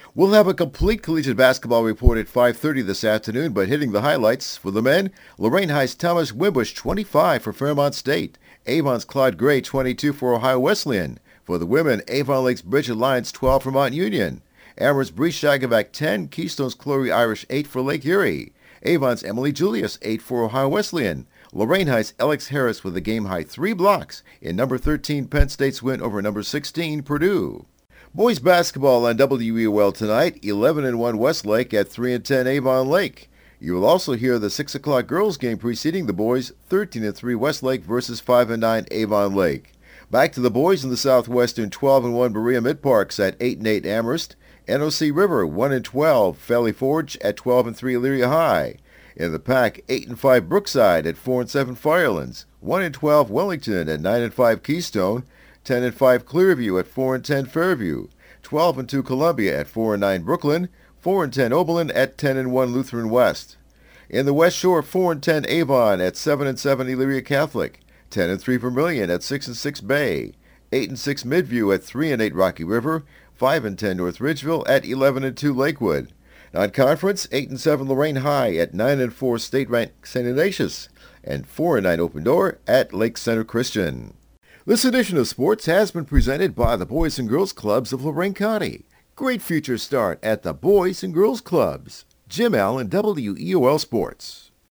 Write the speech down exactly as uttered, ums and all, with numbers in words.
We'll have a complete collegiate basketball report at five thirty this afternoon, but hitting the highlights for the men, Lorraine High's Thomas Wimbush twenty-five for Fairmont State, Avon's Claude Gray twenty-two for Ohio Wesleyan. For the women, Avon Lake's Bridget Lyons twelve for Mount Union, Amherst's Bree Shagovac ten, Keystone's Chloe Irish eight for Lake Erie, Avon's Emily Julius eight for Ohio Wesleyan, Lorraine High's Alex Harris with a game-high three blocks in number thirteen Penn State's win over number sixteen Purdue. Boys basketball on W E O L tonight, eleven and one Westlake at three and ten Avon Lake. You will also hear the six o'clock girls game preceding the boys, thirteen and three Westlake versus five and nine Avon Lake. Back to the boys in the Southwestern, twelve and one Berea Mid-Parks at eight and eight Amherst. N O C River, one and twelve Valley Forge at twelve and three Elyria High. In the pack, eight and five Brookside at four and seven Firelands, one and twelve Wellington at nine and five Keystone, ten and five Clearview at four and ten Fairview, twelve and two Columbia at four and nine Brooklyn, four and ten Oberlin at ten and one Lutheran West. In the West Shore, four and ten Avon at seven and seven Elyria Catholic, ten and three Vermilion at six and six Bay, eight and six Midview at three and eight Rocky River, five and ten North Ridgeville at eleven and two Lakewood. Non-conference, eight and seven Lorraine High at nine and four state-ranked Saint Ignatius, and four and nine Open Door at Lake Center Christian. This edition of sports has been presented by the Boys and Girls Clubs of Lorraine County. Great futures start at the Boys and Girls Clubs. Jim Allen, W E O L Sports.